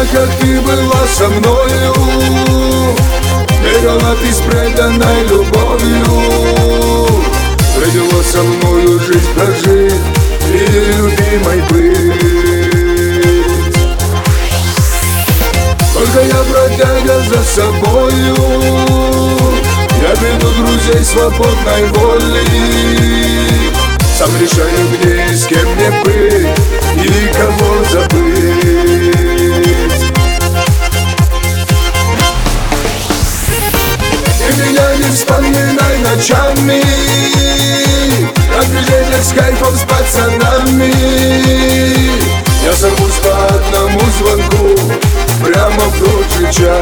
как ты была со мною, бегала ты с преданной любовью. Придется со мною жизнь прожить и любимой быть. Только я бродяга за собою, я веду друзей свободной воли. Сам решаю, где и с кем мне быть и кого забыть. Ты меня не вспоминай ночами, как движение с кайфом с пацанами. Я сорвусь по одному звонку прямо в тот же час.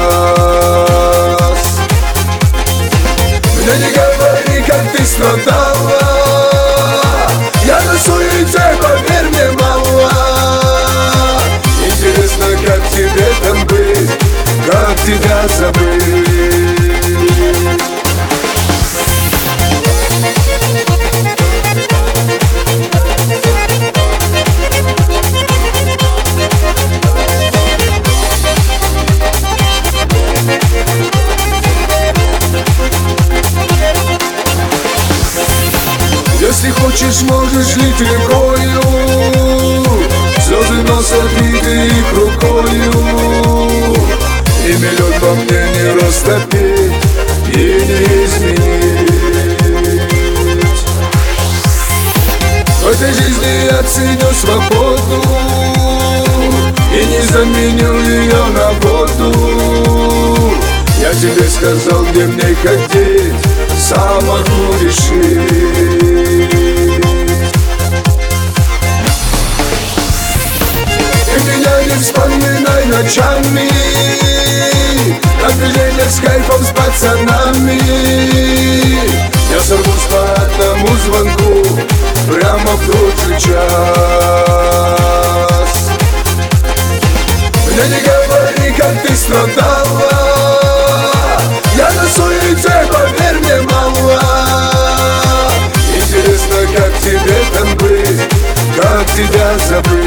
Мне не говори, как ты страдала, я на суете, поверь мне, мало. Интересно, как тебе там быть, как тебя забыть. Если хочешь, можешь лить рекою, слезы нос обиды их рукою. И миллион во мне не растопить и не изменить. В этой жизни я ценю свободу и не заменю ее на воду. Я тебе сказал, где мне ходить, сам могу решить. Вспоминай ночами, как движение с кайфом с пацанами. Я сорвусь по одному звонку прямо в тот же час. Мне не говори, как ты страдала, я на суете, поверь мне, мало. Интересно, как тебе там быть, как тебя забыть.